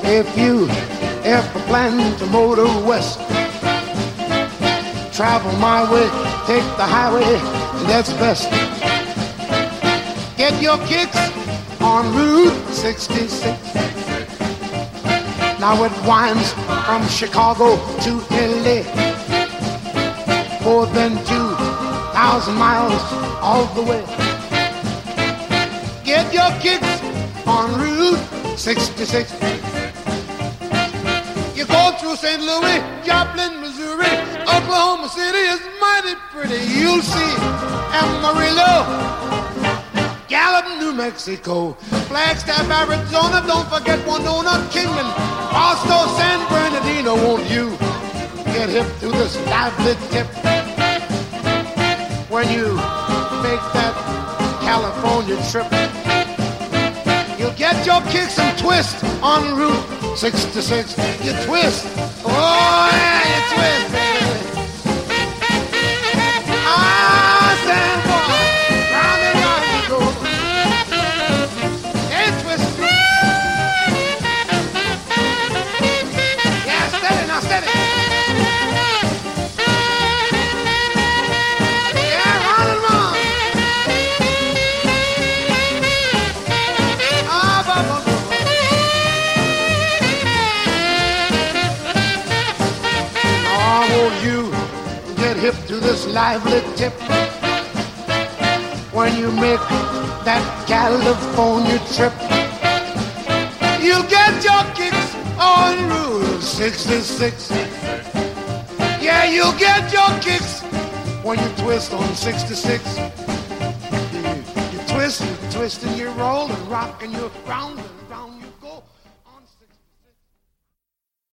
If you ever plan to motor west, travel my way, take the highway, that's best. Get your kicks on Route 66. Now it winds from Chicago to LA, more than 2,000 miles all the way. Get your kicks on Route 66. You go through St. Louis, Joplin, Missouri, Oklahoma City is mighty pretty. You'll see Amarillo, Gallup, New Mexico, Flagstaff, Arizona, don't forget Winona, Kingman, Boston, San Bernardino. Won't you get hip to this lively tip when you make that California trip? You'll get your kicks and twist on Route 66. You twist. Oh, yeah, you twist, baby. Ah, San Boy, round and round you go. Yeah, twist. Yeah, steady, now steady. Yeah, round and round. Ah, ba, ba, ba. You get hip to this lively tip when you make that California trip. You'll get your kicks on Route 66. Yeah, you'll get your kicks when you twist on 66. You twist and you roll and rock and you round you go.